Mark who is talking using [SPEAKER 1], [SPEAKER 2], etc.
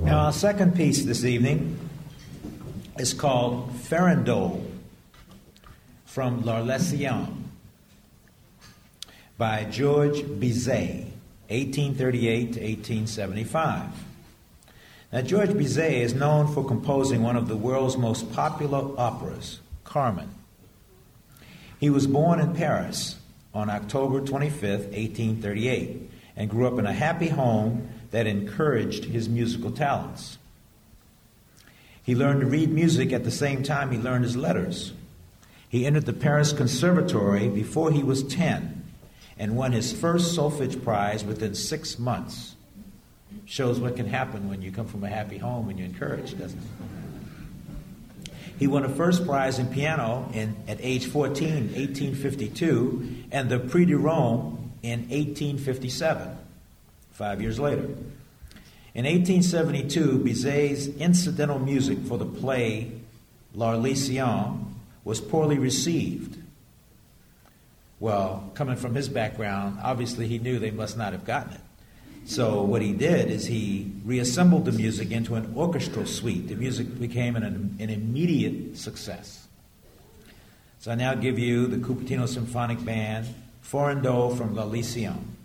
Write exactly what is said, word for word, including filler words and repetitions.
[SPEAKER 1] Now, our second piece this evening is called Farandole from L'Arlésienne by Georges Bizet, eighteen thirty-eight to eighteen seventy-five. Now, Georges Bizet is known for composing one of the world's most popular operas, Carmen. He was born in Paris on October twenty-fifth, eighteen thirty-eight, and grew up in a happy home that encouraged his musical talents. He learned to read music at the same time he learned his letters. He entered the Paris Conservatory before he was ten and won his first solfege prize within six months. Shows what can happen when you come from a happy home and you're encouraged, doesn't it? He won a first prize in piano in, at age fourteen, eighteen fifty-two, and the Prix de Rome in eighteen fifty-seven, five years later. In eighteen seventy-two, Bizet's incidental music for the play L'Arlésienne was poorly received. Well, coming from his background, obviously he knew they must not have gotten it. So what he did is he reassembled the music into an orchestral suite. The music became an, an immediate success. So I now give you the Cupertino Symphonic Band, Farandole from L'Arlésienne.